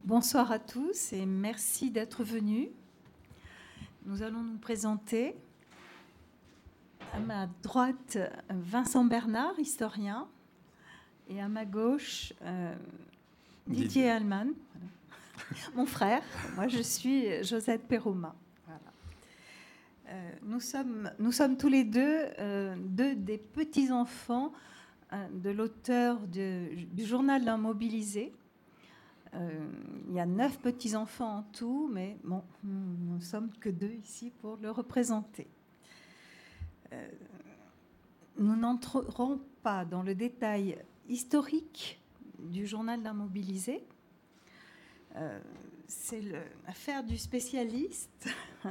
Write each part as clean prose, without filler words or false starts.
Bonsoir à tous et merci d'être venus. Nous allons nous présenter. À ma droite, Vincent Bernard, historien, et à ma gauche, Didier Allman, voilà. Mon frère. Moi, je suis Josette Perroma. Voilà. Nous sommes tous les deux des petits-enfants de l'auteur du journal d'un mobilisé. Il y a 9 petits-enfants en tout, mais bon, nous ne sommes que 2 ici pour le représenter. Nous n'entrerons pas dans le détail historique du journal d'un mobilisé. C'est l'affaire du spécialiste.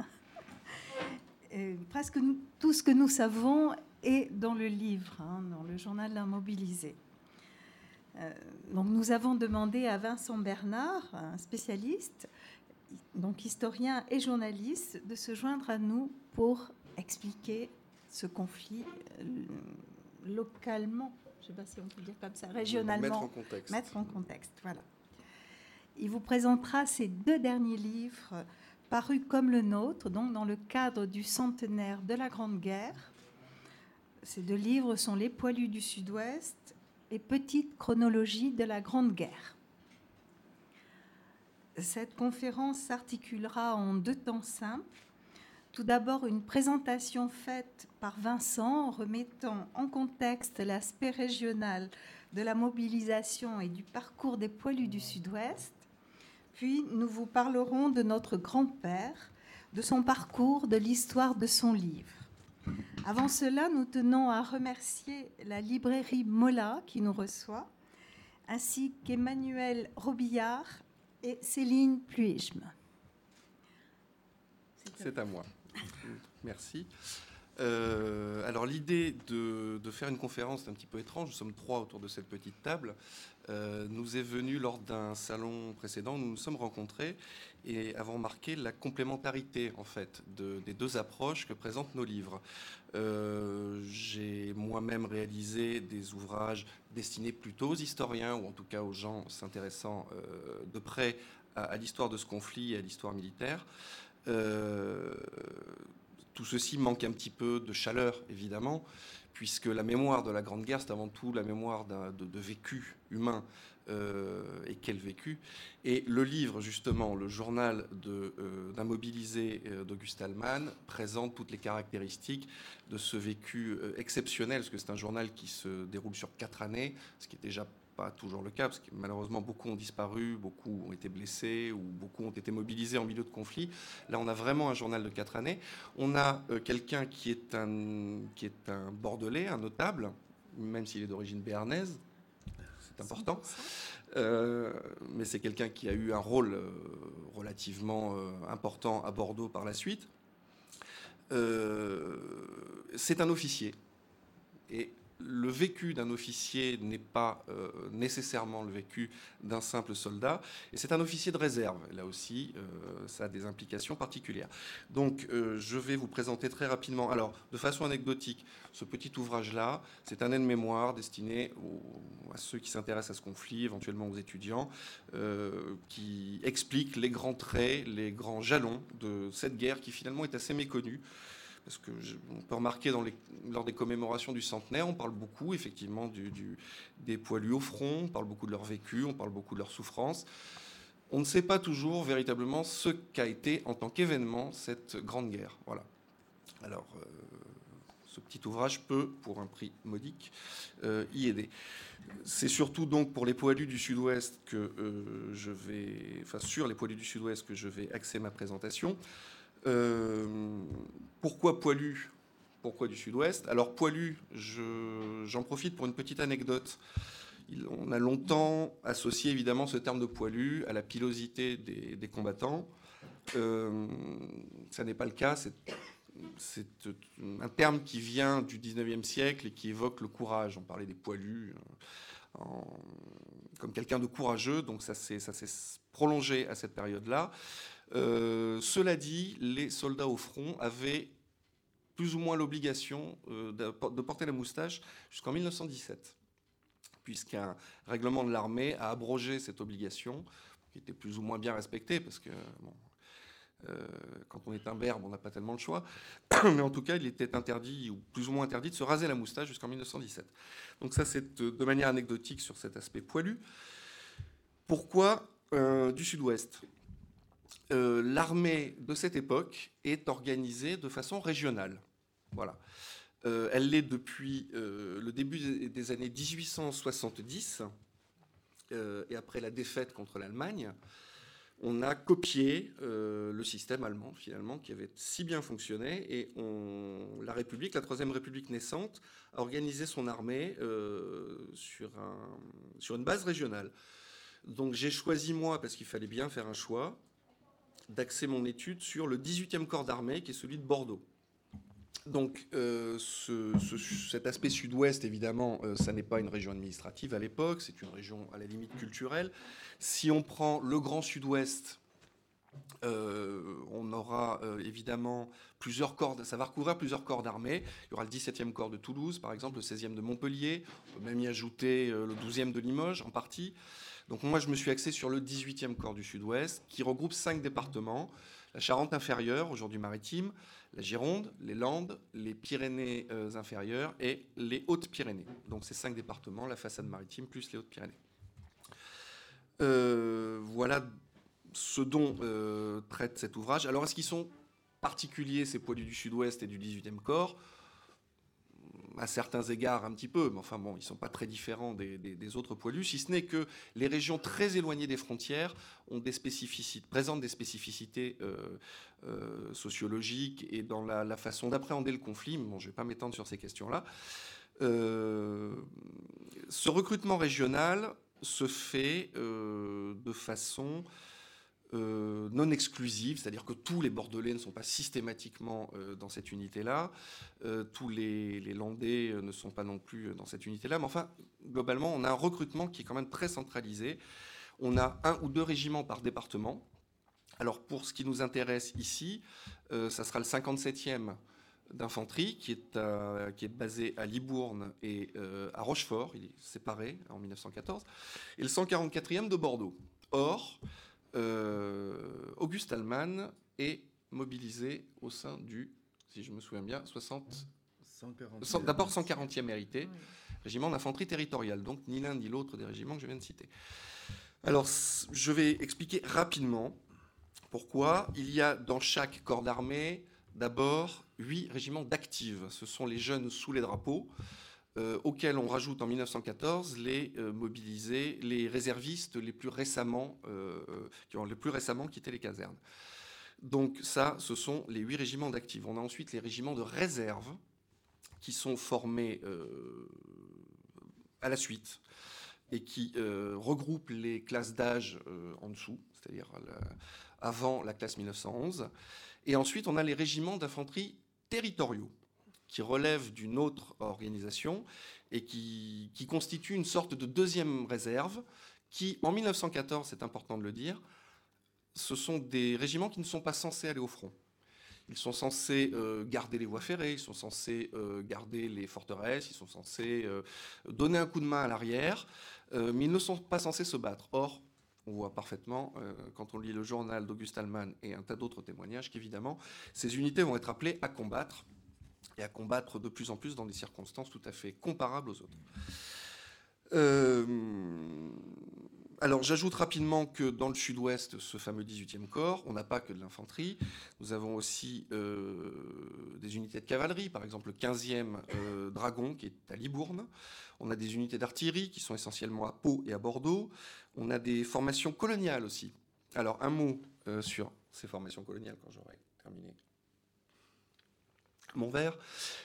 Et presque tout ce que nous savons est dans le livre, dans le journal d'un mobilisé. Donc nous avons demandé à Vincent Bernard, un spécialiste, donc historien et journaliste, de se joindre à nous pour expliquer ce conflit localement, je ne sais pas si on peut dire comme ça, régionalement. Mettre en contexte, voilà. Il vous présentera ses 2 derniers livres parus comme le nôtre, donc dans le cadre du centenaire de la Grande Guerre. Ces 2 livres sont Les Poilus du Sud-Ouest et Petite chronologie de la Grande Guerre. Cette conférence s'articulera en 2 temps simples. Tout d'abord, une présentation faite par Vincent, remettant en contexte l'aspect régional de la mobilisation et du parcours des Poilus du Sud-Ouest. Puis, nous vous parlerons de notre grand-père, de son parcours, de l'histoire de son livre. Avant cela, nous tenons à remercier la librairie Mola qui nous reçoit, ainsi qu'Emmanuel Robillard et Céline Pluijm. C'est à moi. Merci. Alors l'idée de faire une conférence est un petit peu étrange. Nous sommes 3 autour de cette petite table. Nous est venue lors d'un salon précédent. Nous nous sommes rencontrés et avons remarqué la complémentarité en fait des 2 approches que présentent nos livres. J'ai moi-même réalisé des ouvrages destinés plutôt aux historiens ou en tout cas aux gens s'intéressant de près à l'histoire de ce conflit et à l'histoire militaire. Tout ceci manque un petit peu de chaleur, évidemment, puisque la mémoire de la Grande Guerre, c'est avant tout la mémoire de vécu humain. Et quel vécu. Et le livre, justement, le journal d'un mobilisé d'Auguste Allman, présente toutes les caractéristiques de ce vécu exceptionnel, parce que c'est un journal qui se déroule sur 4 années, ce qui est déjà pas toujours le cas, parce que malheureusement beaucoup ont disparu, beaucoup ont été blessés ou beaucoup ont été mobilisés en milieu de conflit. Là, on a vraiment un journal de 4 années. On a quelqu'un qui est un Bordelais, un notable, même s'il est d'origine béarnaise. C'est important. Mais c'est quelqu'un qui a eu un rôle relativement important à Bordeaux par la suite. C'est un officier. Et le vécu d'un officier n'est pas nécessairement le vécu d'un simple soldat. Et c'est un officier de réserve. Là aussi, ça a des implications particulières. Donc, je vais vous présenter très rapidement, alors, de façon anecdotique, ce petit ouvrage-là. C'est un aide-mémoire destiné à ceux qui s'intéressent à ce conflit, éventuellement aux étudiants, qui explique les grands traits, les grands jalons de cette guerre qui, finalement, est assez méconnue. Parce qu'on peut remarquer lors des commémorations du centenaire, on parle beaucoup effectivement des poilus au front, on parle beaucoup de leur vécu, on parle beaucoup de leur souffrance. On ne sait pas toujours véritablement ce qu'a été en tant qu'événement cette grande guerre. Voilà. Alors, ce petit ouvrage peut, pour un prix modique, y aider. C'est surtout donc pour les poilus du Sud-Ouest sur les poilus du Sud-Ouest que je vais axer ma présentation. Pourquoi poilu? Pourquoi du Sud-Ouest? Alors poilu, j'en profite pour une petite anecdote. On a longtemps associé évidemment ce terme de poilu à la pilosité des combattants. Ça n'est pas le cas. C'est un terme qui vient du 19e siècle et qui évoque le courage. On parlait des poilus comme quelqu'un de courageux, donc ça s'est prolongé à cette période-là. Cela dit, les soldats au front avaient plus ou moins l'obligation de porter la moustache jusqu'en 1917, puisqu'un règlement de l'armée a abrogé cette obligation. qui était plus ou moins bien respecté, parce que bon, quand on est un berbe, on n'a pas tellement le choix. Mais en tout cas, il était interdit, ou plus ou moins interdit, de se raser la moustache jusqu'en 1917. Donc ça, c'est de manière anecdotique sur cet aspect poilu. Pourquoi du Sud-Ouest? L'armée de cette époque est organisée de façon régionale. Voilà. Elle l'est depuis le début des années 1870, et après la défaite contre l'Allemagne. On a copié le système allemand, finalement, qui avait si bien fonctionné, et la République, la Troisième République naissante, a organisé son armée sur une base régionale. Donc j'ai choisi, moi, parce qu'il fallait bien faire un choix, d'axer mon étude sur le 18e corps d'armée, qui est celui de Bordeaux. Donc cet aspect sud-ouest, évidemment, ça n'est pas une région administrative à l'époque, c'est une région à la limite culturelle. Si on prend le Grand Sud-Ouest, on aura évidemment plusieurs corps, ça va recouvrir plusieurs corps d'armée. Il y aura le 17e corps de Toulouse, par exemple, le 16e de Montpellier, on peut même y ajouter le 12e de Limoges en partie. Donc moi, je me suis axé sur le 18e corps du Sud-Ouest, qui regroupe 5 départements: la Charente inférieure, aujourd'hui maritime, la Gironde, les Landes, les Pyrénées inférieures et les Hautes-Pyrénées. Donc ces 5 départements, la façade maritime plus les Hautes-Pyrénées. Voilà ce dont traite cet ouvrage. Alors, est-ce qu'ils sont particuliers, ces poilus du Sud-Ouest et du 18e corps? À certains égards, un petit peu, mais enfin bon, ils ne sont pas très différents des autres poilus, si ce n'est que les régions très éloignées des frontières ont présentent des spécificités sociologiques et dans la façon d'appréhender le conflit. Bon, je ne vais pas m'étendre sur ces questions-là. Ce recrutement régional se fait de façon non exclusive, c'est-à-dire que tous les Bordelais ne sont pas systématiquement dans cette unité-là, tous les Landais ne sont pas non plus dans cette unité-là, mais enfin, globalement, on a un recrutement qui est quand même très centralisé. On a 1 ou 2 régiments par département. Alors, pour ce qui nous intéresse ici, ça sera le 57e d'infanterie qui est basé à Libourne et à Rochefort, il est séparé en 1914, et le 144e de Bordeaux. Or, Auguste Hallmann est mobilisé au sein du, si je me souviens bien, d'abord 140e hérité, régiment d'infanterie territoriale, donc ni l'un ni l'autre des régiments que je viens de citer. Alors, je vais expliquer rapidement pourquoi. Il y a dans chaque corps d'armée d'abord 8 régiments d'actives. Ce sont les jeunes sous les drapeaux, auxquels on rajoute en 1914 les mobilisés, les réservistes les plus récemment, qui ont le plus récemment quitté les casernes. Donc ça, ce sont les 8 régiments d'actifs. On a ensuite les régiments de réserve qui sont formés à la suite et qui regroupent les classes d'âge en dessous, c'est-à-dire avant la classe 1911. Et ensuite, on a les régiments d'infanterie territoriaux, qui relèvent d'une autre organisation et qui constituent une sorte de deuxième réserve qui, en 1914, c'est important de le dire, ce sont des régiments qui ne sont pas censés aller au front. Ils sont censés garder les voies ferrées, ils sont censés garder les forteresses, ils sont censés donner un coup de main à l'arrière, mais ils ne sont pas censés se battre. Or, on voit parfaitement, quand on lit le journal d'Auguste Hallmann et un tas d'autres témoignages, qu'évidemment, ces unités vont être appelées à combattre, et à combattre de plus en plus dans des circonstances tout à fait comparables aux autres. Alors, j'ajoute rapidement que dans le Sud-Ouest, ce fameux 18e corps, on n'a pas que de l'infanterie. Nous avons aussi des unités de cavalerie, par exemple le 15e Dragon qui est à Libourne. On a des unités d'artillerie qui sont essentiellement à Pau et à Bordeaux. On a des formations coloniales aussi. Alors, un mot sur ces formations coloniales quand j'aurai terminé mon verre.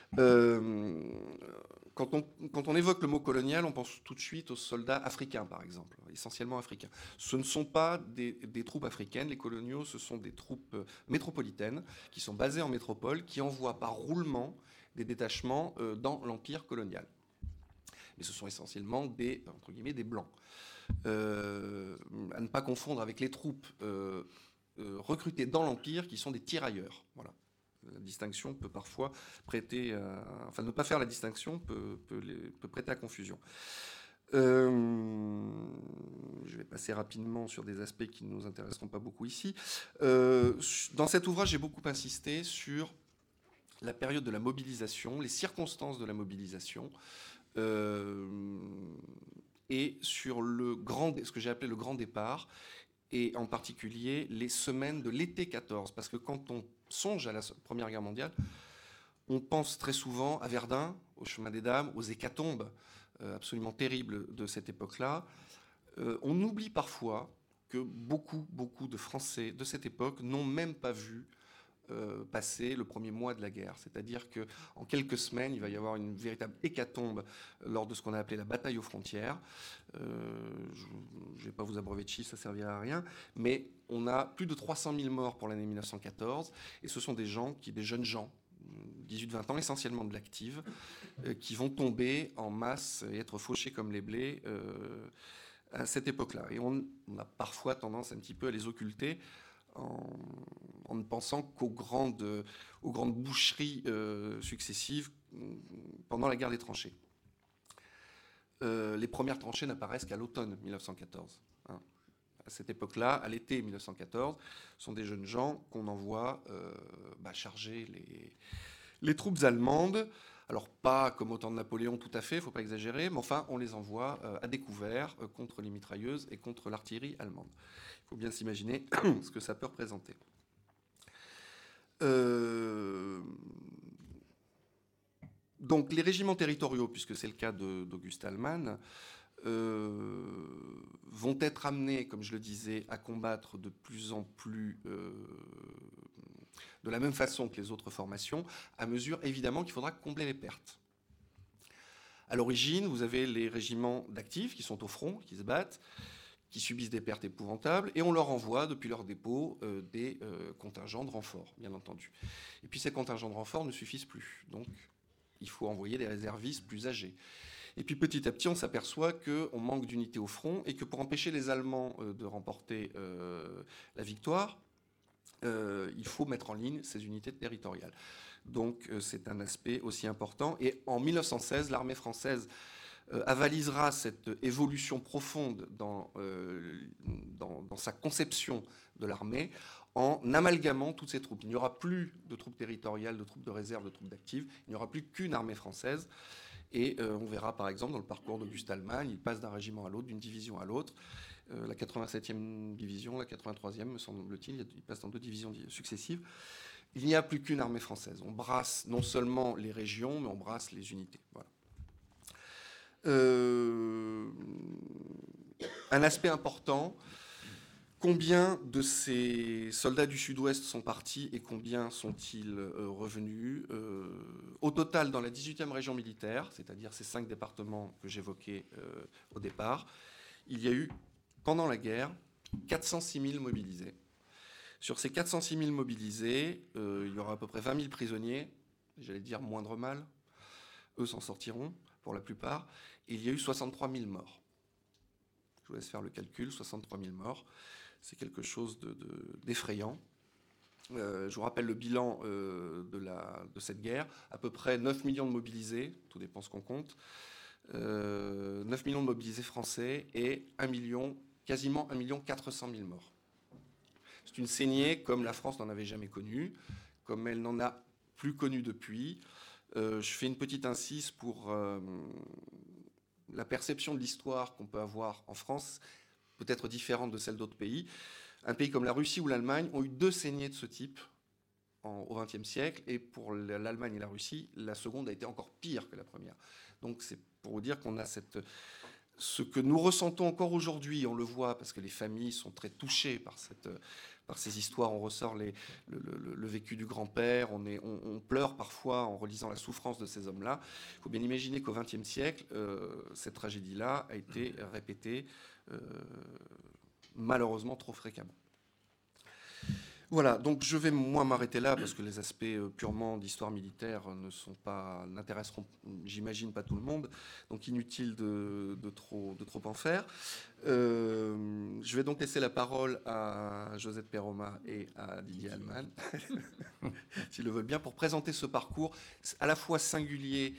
Quand on évoque le mot colonial, on pense tout de suite aux soldats africains, par exemple, essentiellement africains. Ce ne sont pas des troupes africaines. Les coloniaux, ce sont des troupes métropolitaines qui sont basées en métropole, qui envoient par roulement des détachements dans l'empire colonial. Mais ce sont essentiellement entre guillemets, des blancs. À ne pas confondre avec les troupes recrutées dans l'empire, qui sont des tirailleurs. Voilà. La distinction peut parfois prêter, ne pas faire la distinction peut prêter à confusion. Je vais passer rapidement sur des aspects qui ne nous intéresseront pas beaucoup ici. Dans cet ouvrage, j'ai beaucoup insisté sur la période de la mobilisation, les circonstances de la mobilisation, et sur ce que j'ai appelé le grand départ, et en particulier les semaines de l'été 14. Parce que quand on songe à la Première Guerre mondiale, on pense très souvent à Verdun, au Chemin des Dames, aux hécatombes absolument terribles de cette époque-là. On oublie parfois que beaucoup de Français de cette époque n'ont même pas vu passer le premier mois de la guerre. C'est-à-dire qu'en quelques semaines, il va y avoir une véritable hécatombe lors de ce qu'on a appelé la bataille aux frontières. Je ne vais pas vous abreuver de chiffres, ça ne servira à rien, mais on a plus de 300 000 morts pour l'année 1914, et ce sont des jeunes gens, 18-20 ans, essentiellement de l'active, qui vont tomber en masse et être fauchés comme les blés à cette époque-là. Et on a parfois tendance un petit peu à les occulter en ne pensant qu'aux grandes boucheries successives pendant la guerre des tranchées. Les premières tranchées n'apparaissent qu'à l'automne 1914. Hein. À cette époque-là, à l'été 1914, sont des jeunes gens qu'on envoie charger les troupes allemandes. Alors pas comme au temps de Napoléon tout à fait, il ne faut pas exagérer, mais enfin on les envoie à découvert contre les mitrailleuses et contre l'artillerie allemande. Il faut bien s'imaginer ce que ça peut représenter. Donc les régiments territoriaux, puisque c'est le cas d'Auguste Hallmann, vont être amenés, comme je le disais, à combattre de plus en plus de la même façon que les autres formations, à mesure évidemment qu'il faudra combler les pertes. À l'origine, vous avez les régiments d'actifs qui sont au front, qui se battent, qui subissent des pertes épouvantables, et on leur envoie depuis leur dépôt des contingents de renfort, bien entendu. Et puis ces contingents de renfort ne suffisent plus, donc il faut envoyer des réservistes plus âgés. Et puis petit à petit, on s'aperçoit qu'on manque d'unités au front et que pour empêcher les Allemands de remporter la victoire, il faut mettre en ligne ces unités territoriales. Donc c'est un aspect aussi important. Et en 1916, l'armée française avalisera cette évolution profonde dans sa conception de l'armée en amalgamant toutes ces troupes. Il n'y aura plus de troupes territoriales, de troupes de réserve, de troupes d'actives. Il n'y aura plus qu'une armée française. Et on verra par exemple dans le parcours d'Auguste Hallmann, il passe d'un régiment à l'autre, d'une division à l'autre. La 87e division, la 83e, me semble-t-il, il passe dans 2 divisions successives. Il n'y a plus qu'une armée française. On brasse non seulement les régions, mais on brasse les unités. Voilà. Un aspect important, combien de ces soldats du Sud-Ouest sont partis et combien sont-ils revenus au total, dans la 18e région militaire, c'est-à-dire ces 5 départements que j'évoquais au départ, il y a eu, pendant la guerre, 406 000 mobilisés. Sur ces 406 000 mobilisés, il y aura à peu près 20 000 prisonniers, j'allais dire moindre mal, eux s'en sortiront pour la plupart, et il y a eu 63 000 morts. Je vous laisse faire le calcul, 63 000 morts, c'est quelque chose d'effrayant. Je vous rappelle le bilan de cette guerre, à peu près 9 millions de mobilisés, tout dépend ce qu'on compte, 9 millions de mobilisés français et quasiment 1 400 000 morts. C'est une saignée comme la France n'en avait jamais connue, comme elle n'en a plus connue depuis. Je fais une petite incise pour la perception de l'histoire qu'on peut avoir en France, peut-être différente de celle d'autres pays. Un pays comme la Russie ou l'Allemagne ont eu 2 saignées de ce type au XXe siècle, et pour l'Allemagne et la Russie, la seconde a été encore pire que la première. Donc c'est pour vous dire qu'on a ce que nous ressentons encore aujourd'hui, on le voit parce que les familles sont très touchées par ces histoires, on ressort le vécu du grand-père, on pleure parfois en relisant la souffrance de ces hommes-là. Il faut bien imaginer qu'au XXe siècle, cette tragédie-là a été répétée malheureusement trop fréquemment. Voilà, donc je vais moi m'arrêter là parce que les aspects purement d'histoire militaire n'intéresseront, j'imagine, pas tout le monde, donc inutile de trop en faire. Je vais donc laisser la parole à Josette Perroma et à Didier Hallmann, s'ils le veulent bien, pour présenter ce parcours à la fois singulier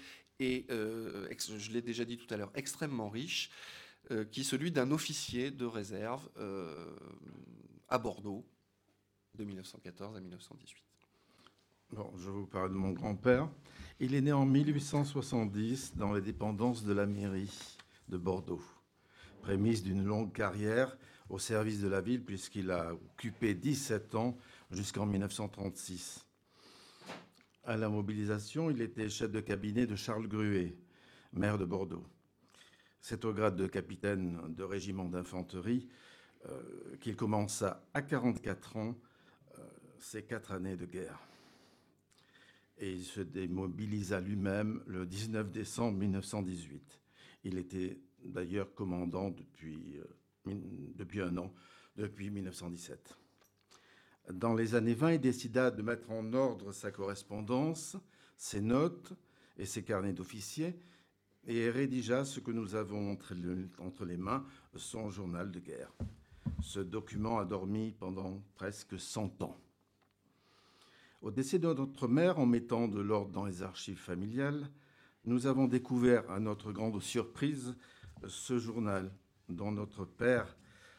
et, je l'ai déjà dit tout à l'heure, extrêmement riche, qui est celui d'un officier de réserve à Bordeaux, de 1914 à 1918. Bon, je vais vous parler de mon grand-père. Il est né en 1870 dans les dépendances de la mairie de Bordeaux, prémisse d'une longue carrière au service de la ville puisqu'il a occupé 17 ans jusqu'en 1936. À la mobilisation, il était chef de cabinet de Charles Gruet, maire de Bordeaux. C'est au grade de capitaine de régiment d'infanterie qu'il commença à 44 ans ses 4 années de guerre. Et il se démobilisa lui-même le 19 décembre 1918. Il était d'ailleurs commandant depuis un an, depuis 1917. Dans les années 20, il décida de mettre en ordre sa correspondance, ses notes et ses carnets d'officiers, et rédigea ce que nous avons entre les mains, son journal de guerre. Ce document a dormi pendant presque 100 ans. Au décès de notre mère, en mettant de l'ordre dans les archives familiales, nous avons découvert, à notre grande surprise, ce journal dont notre père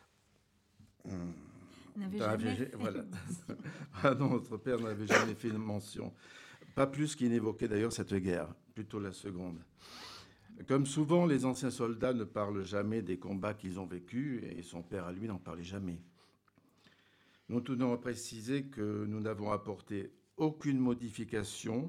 notre père n'avait jamais fait mention. Pas plus qu'il n'évoquait d'ailleurs cette guerre, plutôt la seconde. Comme souvent, les anciens soldats ne parlent jamais des combats qu'ils ont vécus, et son père à lui n'en parlait jamais. Nous tenons à préciser que nous n'avons apporté aucune modification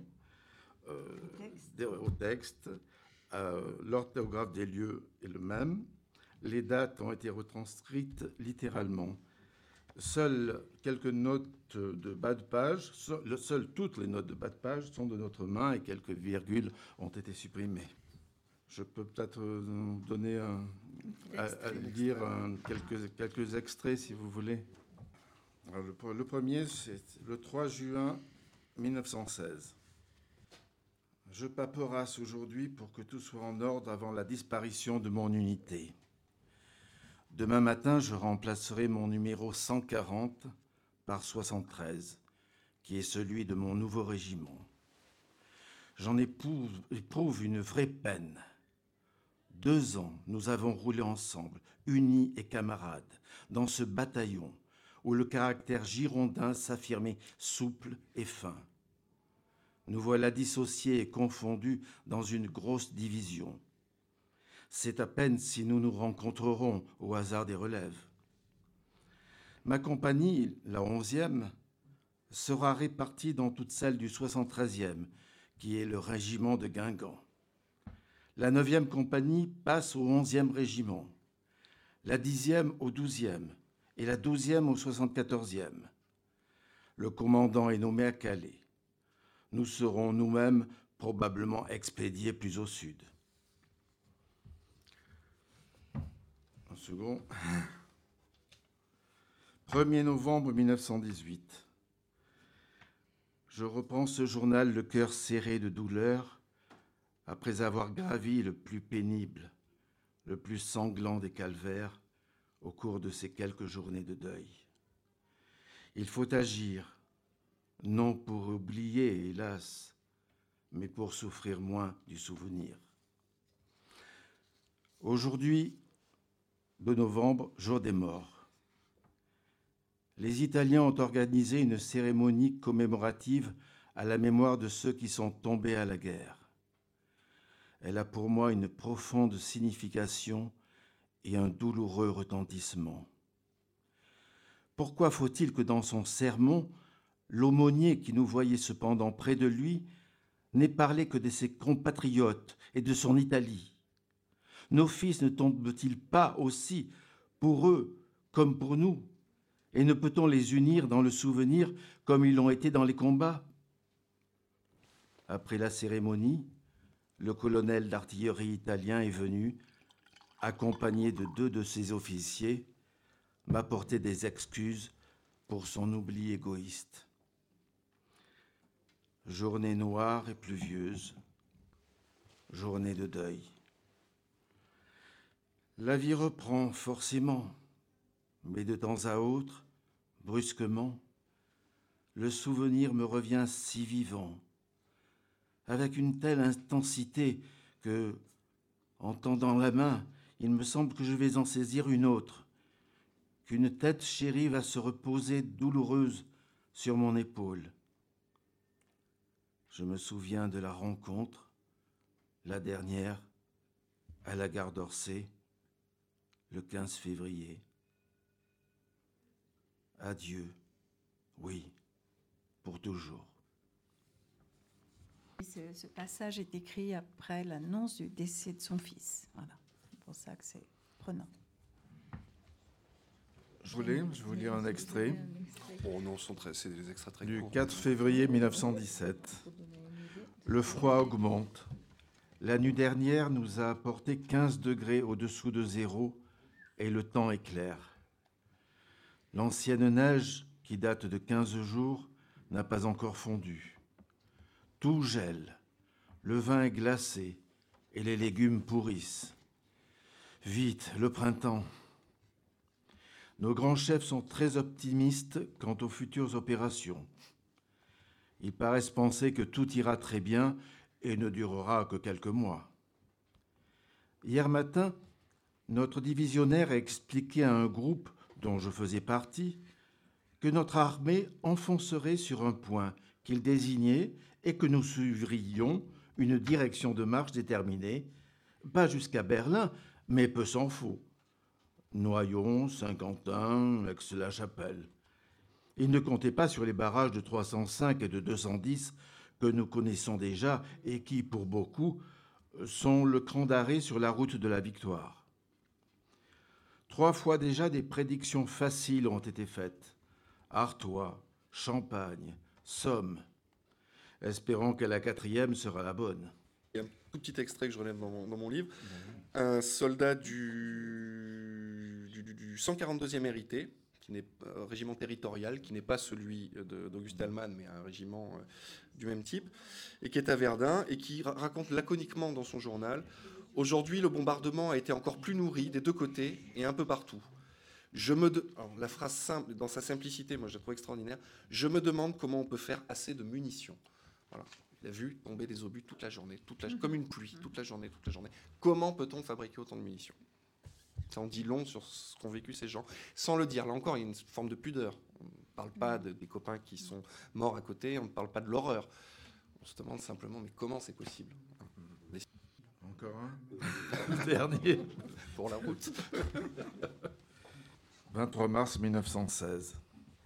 au texte. L'orthographe des lieux est le même. Les dates ont été retranscrites littéralement. Seules quelques notes de bas de page, toutes les notes de bas de page sont de notre main et quelques virgules ont été supprimées. Je peux peut-être donner lire quelques extraits si vous voulez. Alors, le premier, c'est le 3 juin 1916. Je paperasse aujourd'hui pour que tout soit en ordre avant la disparition de mon unité. Demain matin, je remplacerai mon numéro 140 par 73, qui est celui de mon nouveau régiment. J'en éprouve une vraie peine. 2 ans, nous avons roulé ensemble, unis et camarades, dans ce bataillon où le caractère girondin s'affirmait souple et fin. Nous voilà dissociés et confondus dans une grosse division. C'est à peine si nous nous rencontrerons au hasard des relèves. Ma compagnie, la 11e, sera répartie dans toutes celles du 73e, qui est le régiment de Guingamp. La 9e compagnie passe au 11e régiment, la 10e au 12e et la 12e au 74e. Le commandant est nommé à Calais. Nous serons nous-mêmes probablement expédiés plus au sud. Un second. 1er novembre 1918. Je reprends ce journal le cœur serré de douleur après avoir gravi le plus pénible, le plus sanglant des calvaires au cours de ces quelques journées de deuil. Il faut agir, non pour oublier, hélas, mais pour souffrir moins du souvenir. Aujourd'hui, 2 novembre, jour des morts. Les Italiens ont organisé une cérémonie commémorative à la mémoire de ceux qui sont tombés à la guerre. Elle a pour moi une profonde signification et un douloureux retentissement. Pourquoi faut-il que dans son sermon, l'aumônier qui nous voyait cependant près de lui n'ait parlé que de ses compatriotes et de son Italie? Nos fils ne tombent-ils pas aussi pour eux comme pour nous? Et ne peut-on les unir dans le souvenir comme ils l'ont été dans les combats? Après la cérémonie, le colonel d'artillerie italien est venu, accompagné de 2 de ses officiers, m'apporter des excuses pour son oubli égoïste. Journée noire et pluvieuse, journée de deuil. La vie reprend forcément, mais de temps à autre, brusquement, le souvenir me revient si vivant. avec une telle intensité que, en tendant la main, il me semble que je vais en saisir une autre, qu'une tête chérie va se reposer douloureuse sur mon épaule. Je me souviens de la rencontre, la dernière, à la gare d'Orsay, le 15 février. Adieu, oui, pour toujours. Ce passage est écrit après l'annonce du décès de son fils. Voilà, c'est pour ça que c'est prenant. Je vous lis un extrait Oh non, c'est des extraits très du courts. 4 février 1917. Le froid augmente. La nuit dernière nous a apporté 15 degrés au-dessous de zéro et le temps est clair. L'ancienne neige, qui date de 15 jours, n'a pas encore fondu. Tout gèle, le vin est glacé et les légumes pourrissent. Vite, le printemps. Nos grands chefs sont très optimistes quant aux futures opérations. Ils paraissent penser que tout ira très bien et ne durera que quelques mois. Hier matin, notre divisionnaire a expliqué à un groupe dont je faisais partie que notre armée enfoncerait sur un point qu'il désignait et que nous suivrions une direction de marche déterminée, pas jusqu'à Berlin, mais peu s'en faut. Noyon, Saint-Quentin, Aix-la-Chapelle. Il ne comptait pas sur les barrages de 305 et de 210 que nous connaissons déjà et qui, pour beaucoup, sont le cran d'arrêt sur la route de la victoire. 3 fois déjà, des prédictions faciles ont été faites. Artois, Champagne, Somme. Espérons que la 4e sera la bonne. Il y a un tout petit extrait que je relève dans mon livre. Un soldat du 142e hérité, qui n'est un régiment territorial, qui n'est pas celui d'Auguste Hallmann, mais un régiment du même type, et qui est à Verdun, et qui raconte laconiquement dans son journal « Aujourd'hui, le bombardement a été encore plus nourri des deux côtés et un peu partout. Alors, la phrase simple, dans sa simplicité, moi je la trouve extraordinaire. Je me demande comment on peut faire assez de munitions. » Voilà. Il a vu tomber des obus toute la journée, comme une pluie, toute la journée. Comment peut-on fabriquer autant de munitions ? Ça en dit long sur ce qu'ont vécu ces gens. Sans le dire, là encore, il y a une forme de pudeur. On ne parle pas des copains qui sont morts à côté, on ne parle pas de l'horreur. On se demande simplement, mais comment c'est possible ? Encore un dernier. Pour la route. 23 mars 1916.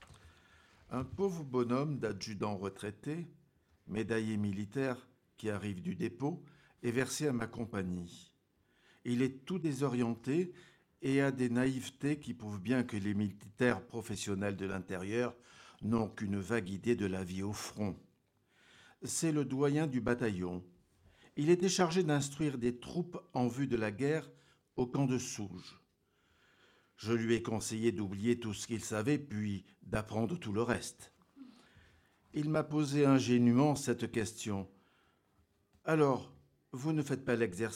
Un pauvre bonhomme d'adjudant retraité, médaillé militaire, qui arrive du dépôt, est versé à ma compagnie. Il est tout désorienté et a des naïvetés qui prouvent bien que les militaires professionnels de l'intérieur n'ont qu'une vague idée de la vie au front. C'est le doyen du bataillon. Il était chargé d'instruire des troupes en vue de la guerre au camp de Souges. Je lui ai conseillé d'oublier tout ce qu'il savait, puis d'apprendre tout le reste. Il m'a posé ingénument cette question. « Alors, vous ne faites pas l'exercice ?»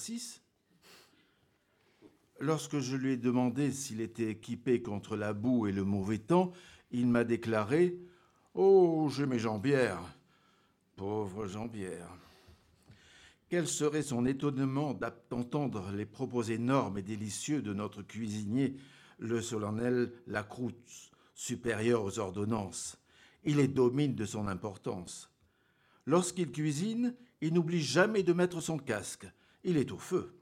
Lorsque je lui ai demandé s'il était équipé contre la boue et le mauvais temps, il m'a déclaré « Oh, j'ai mes jambières !» Pauvre jambière. Quel serait son étonnement d'entendre les propos énormes et délicieux de notre cuisinier, le solennel Lacroute, supérieur aux ordonnances. Il les domine de son importance. Lorsqu'il cuisine, il n'oublie jamais de mettre son casque. Il est au feu.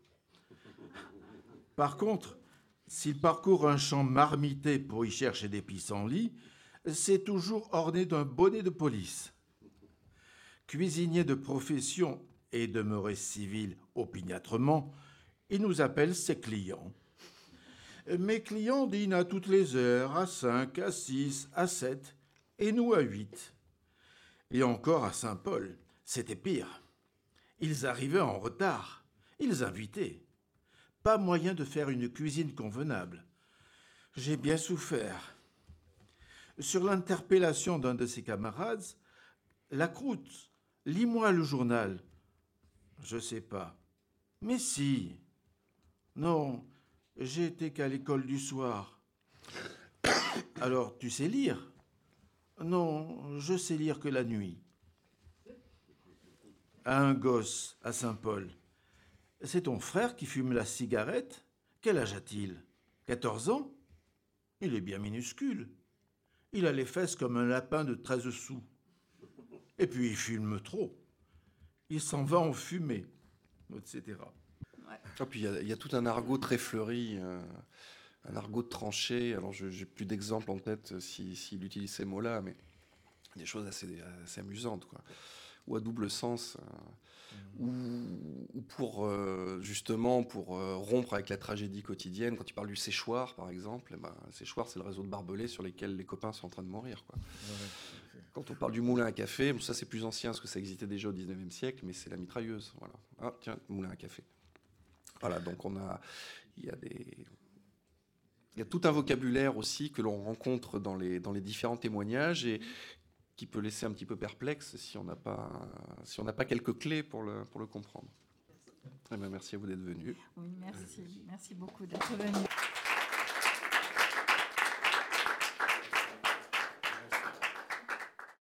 Par contre, s'il parcourt un champ marmité pour y chercher des pissenlits, c'est toujours orné d'un bonnet de police. Cuisinier de profession et demeuré civil opiniâtrement, il nous appelle ses clients. Mes clients dînent à toutes les heures, à 5, à 6, à 7, et nous à 8. Et encore à Saint-Paul, c'était pire. Ils arrivaient en retard, ils invitaient. Pas moyen de faire une cuisine convenable. J'ai bien souffert. Sur l'interpellation d'un de ses camarades, Lacroute, lis-moi le journal. Je sais pas. Mais si. Non, j'ai été qu'à l'école du soir. Alors, tu sais lire? Non, je sais lire que la nuit. à un gosse à Saint-Paul. « C'est ton frère qui fume la cigarette? Quel âge a-t-il? 14 ans? Il est bien minuscule. Il a les fesses comme un lapin de 13 sous. Et puis il fume trop. Il s'en va en fumée, etc. » Et puis il y a tout un argot très fleuri, un argot tranché. Alors j'ai plus d'exemples en tête s'il utilise ces mots-là, mais des choses assez amusantes, quoi. Ou à double sens, ou pour justement pour rompre avec la tragédie quotidienne. Quand il parle du séchoir, par exemple, le séchoir, c'est le réseau de barbelés sur lesquels les copains sont en train de mourir, quoi. Quand on parle du moulin à café, ça c'est plus ancien parce que ça existait déjà au 19e siècle, mais c'est la mitrailleuse. Voilà. Ah tiens, moulin à café. Voilà, donc il y a tout un vocabulaire aussi que l'on rencontre dans les différents témoignages et qui peut laisser un petit peu perplexe si on n'a pas quelques clés pour le comprendre. Eh bien, merci à vous d'être venu. Oui, merci beaucoup d'être venu.